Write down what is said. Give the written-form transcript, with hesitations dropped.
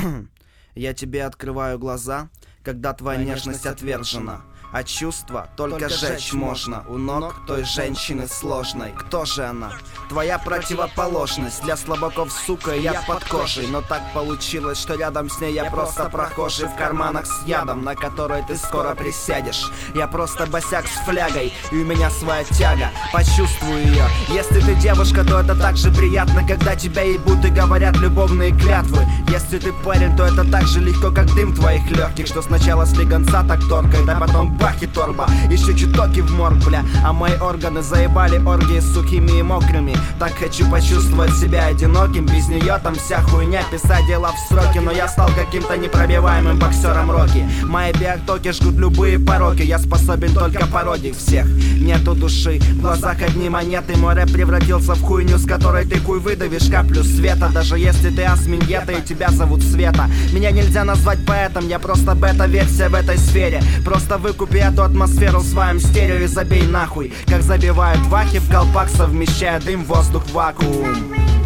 Я тебе открываю глаза, когда твоя нежность отвержена, а чувства только жечь можно у ног той женщины сложной. Кто же она? Твоя противоположность. Для слабаков, сука, я под кожей. Но так получилось, что рядом с ней я просто прохожий в карманах с ядом, на который ты скоро присядешь. Я просто босяк с флягой, и у меня своя тяга. Почувствуй ее. Если ты девушка, то это так же приятно, когда тебя ебут и говорят любовные клятвы. Если ты парень, то это так же легко, как дым твоих легких, что сначала слегонца так торкает, а потом бах и торба. Еще чуток и в морг, бля. А мои органы заебали оргии с сухими и мокрыми. Так хочу почувствовать себя одиноким. Без нее там вся хуйня, писать дела в строки. Но я стал каким-то непробиваемым боксером Рокки. Мои биоктоки жгут любые пороки. Я способен только породить всех. Нету души, в глазах одни монеты. Мой рэп превратился в хуйню, с которой ты хуй выдавишь каплю света. Даже если ты асминьета и тебя зовут Света. Меня нельзя назвать поэтом, я просто бета-версия в этой сфере. Просто выкупи эту атмосферу в своем стерео и забей нахуй. Как забивают вахи в колпак, совмещая дым, воздух, вакуум.